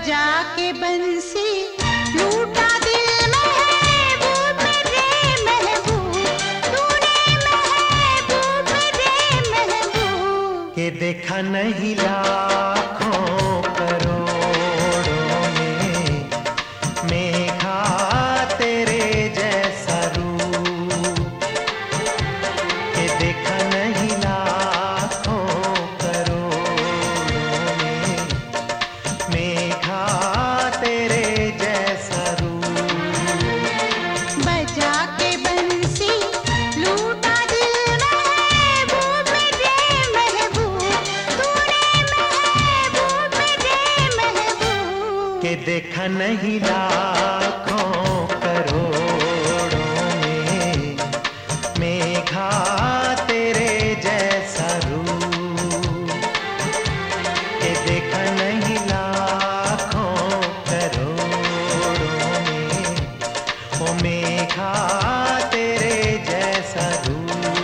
बजा के बंसी लूटा दिल महबूब मेरे महबूब, तूने महबूब मेरे महबूब के देखा नहीं लाखों करोड़ों में मेघा तेरे जैसा रूप, के देखा नहीं लाखों करोड़ों में मेघा तेरे जैसा रूप। बजा के बंसी लूटा दिल महबूब मेरे महबूब, तूने महबूब मेरे महबूब के देखा नहीं लाखों करोड़ों में मेघा तेरे जैसा रूप, के देखा नहीं लाखों करोड़ों में ओ मेघा तेरे जैसा रूप।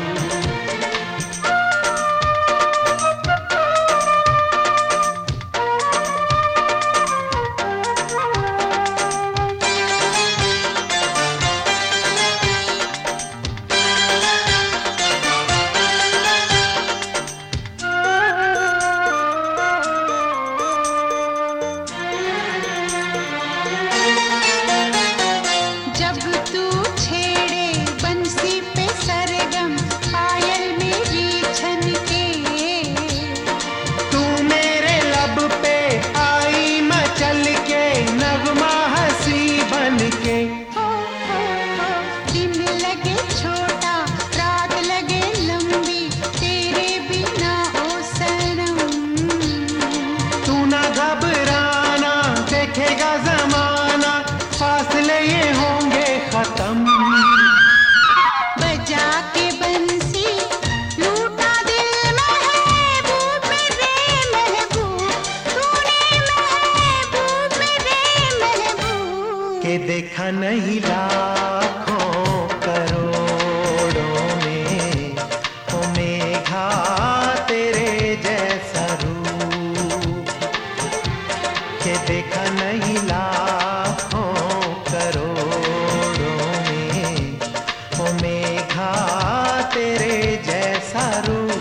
जब तू छेड़े बंसी पे सरगम पायल मेरी छनके, तू मेरे लब पे आई मचल के नगमा हंसी बन के, दिन लगे छोटा रात लगे लंबी तेरे बिना ओ सनम। तू ना घबराना देखेगा जमाना फासले ये होंगे खत्म। बजा के बंसी लूटा दिल महबूब मेरे महबूब, तूने महबूब मेरे महबूब के देखा नहीं लाखों करोड़ों में ओ मेघा तेरे जैसा रूप, के देखा नहीं लाखों करोड़ों में ओ मेघा तेरे जैसा रूप।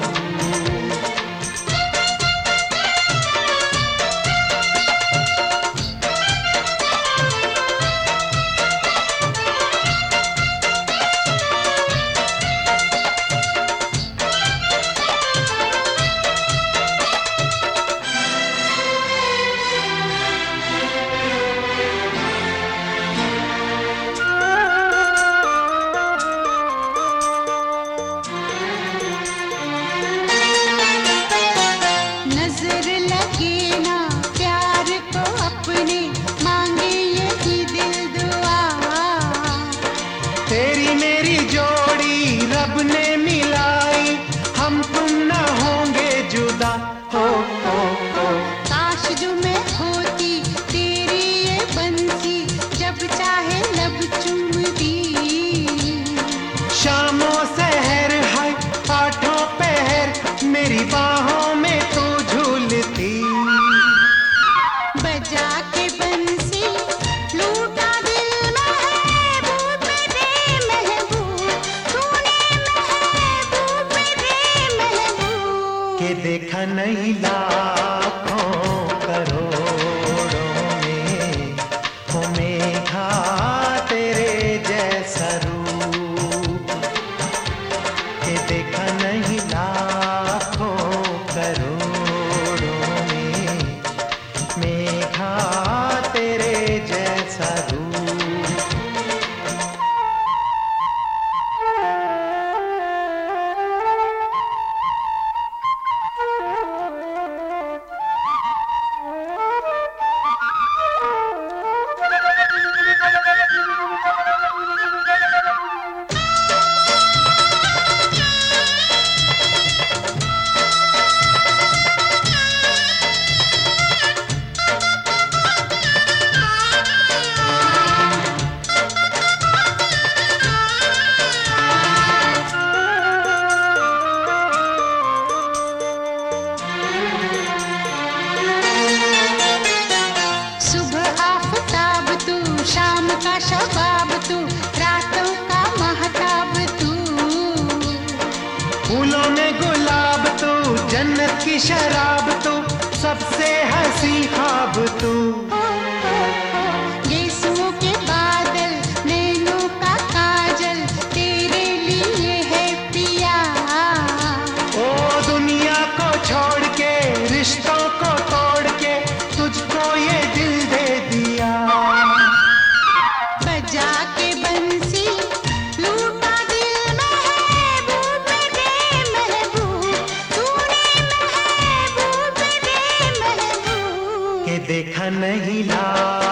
नजर लगे ना प्यार को अपने मांगे यही दिल दुआ। तेरी मेरी जोड़ी रब ने मिलाई हम तुम ना होंगे जुदा हो हो। काश जो मैं होती तेरी ये बंसी जब चाहे लब चूमती। शामों सहर है आठों पहर मेरी बाहों में तू झूलती। बजा के बंसी लूटा दिल महबूब मेरे महबूब, तूने महबूब मेरे महबूब के देखा नहीं लाखों करोड़ों में ओ मेघा तेरे जैसा रूप, के देखा नहीं लाखों करोड़ों में मेघा तेरे जैसा रूप। फूलों में गुलाब तू, जन्नत की शराब तू, सबसे हंसी ख्वाब तू। गेसुओं के बादल, नैनों का काजल, तेरे लिए है पिया। ओ दुनिया को छोड़ के, रिश्तों को तोड़ के, तुझको ये दिल दे दिया। बजा के बंसी लूटा दिल महबूब दे महबूब, तूने महबूब दे महबूब। के देखा नहीं ला